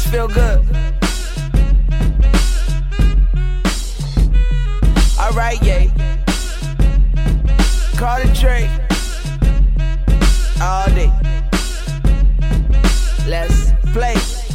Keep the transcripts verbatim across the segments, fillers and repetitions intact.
feel good. Alright, yeah. Call the Drake. All day. Let's play.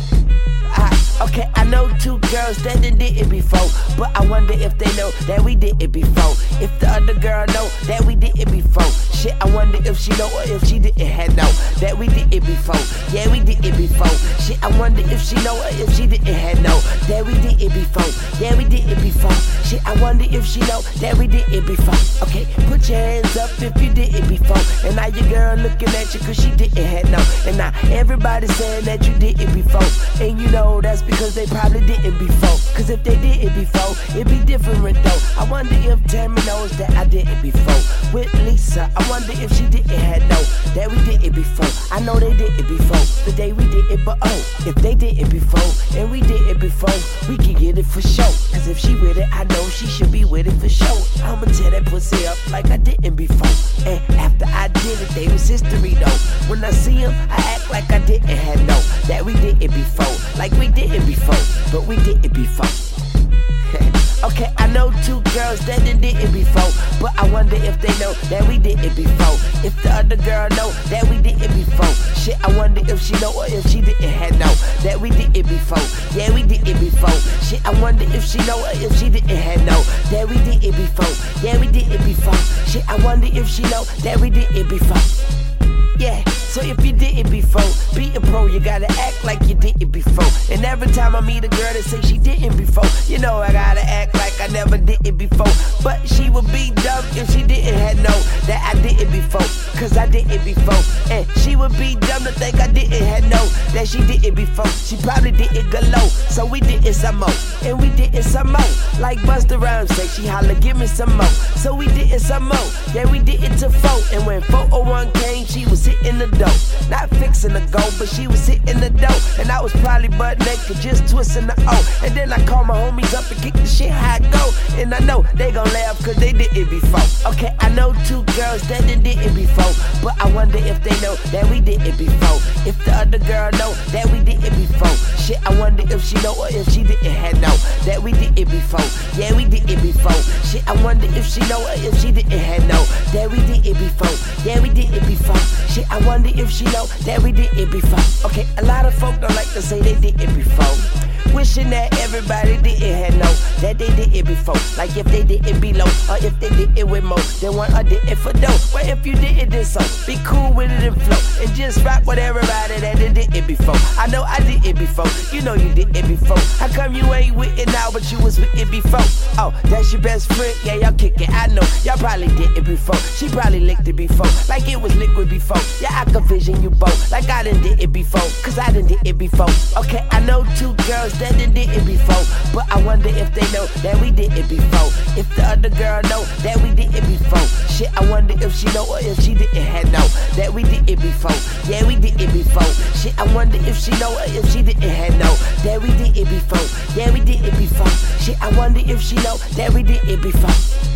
I, okay, I know two girls that done did it before, but I wonder if they know that we did it before. If the other girl know that we did it before. Shit, I wonder if she know or if she didn't have know that we did it before. Yeah, we did it before. Shit, I wonder if she know or if she didn't have know that we did it before. Yeah, we did it before. Shit, I wonder if she know that we did it before. Okay, put your hands up if you did it before. And now your girl looking at you cause she didn't have know. And now everybody saying that you did it before. And you know that's because they probably didn't before. Cause if they did it before, it'd be different though. I wonder if Tammy knows that I did it before. With Lisa, I wonder if she didn't have know that we did it before. I know they did it before, the day we did it, but oh, if they did it before and we did it before, we can get it for sure. Cause if she with it, I know she should be with it for sure. I'ma tear that pussy up like I didn't before. And after I did it, they was history though. When I see them, I act like I didn't have know that we did it before. Like we did it before, but we did it before. Okay, I know two girls that done did it before, but I wonder if they know that we did it before. If the other girl know that we did it before. Shit, I wonder if she know or if she didn't have know that we did it before. Yeah, we did it before. Shit, I wonder if she know or if she didn't have know that we did it before. Yeah, we did it before. Shit, I wonder if she know that we did it before. Yeah, so if you did it before, be a pro, you gotta act like you did it before. And every time I meet a girl that say she didn't before, you know I gotta act like I never did it before. But she would be dumb if she didn't have know that I did it before. Cause I did it before. And she would be dumb to think I didn't have know that she did it before. She probably did it galore, so we did it some more. And we did it some more. Like Busta Rhymes say, she holla, give me some more. So we did it some more. Yeah, we did it to four. And when four oh one came, she was hitting the dough. Not fixing the goal, but she was hitting the dough. And I was probably butt naked, just twisting the O. And then I call my homies up and kick the shit how I go. And I know they gon' laugh cause they did it before. Okay, I know two girls that done did it before, but I wonder if they know that we did it before. If the other girl know that we did it before. Shit, I wonder if she know or if she didn't have know that we did it before. Yeah, we did it before. Shit, I wonder if she know or if she didn't have know that we did it before. Yeah, we did it before. Shit, I wonder if she know that we did it before. Okay, a lot of folk don't like to say they did it before. Wishing that everybody didn't have know that they did it before. Like if they did it below, or if they did it with more than one, or did it for dough. Well, if you did it this so, be cool with it and flow, and just rock with everybody that did it before. I know I did it before, you know you did it before. How come you ain't with it now, but you was with it before? Oh, that's your best friend, yeah, y'all kick it, I know. Y'all probably did it before, she probably licked it before, like it was liquid before. Yeah, I can vision you both, like I done did it before, cause I done did it before. Okay, I know two girls that done did it before, but I wonder if they know that we did it before. If the other girl know that we did it before. Shit, I wonder if she know or if she didn't have know that we did it before. Yeah, we did it before. Shit, I wonder if she know or if she didn't have know that we did it before. Yeah, we did it before. Shit, I wonder if she know that we did it before.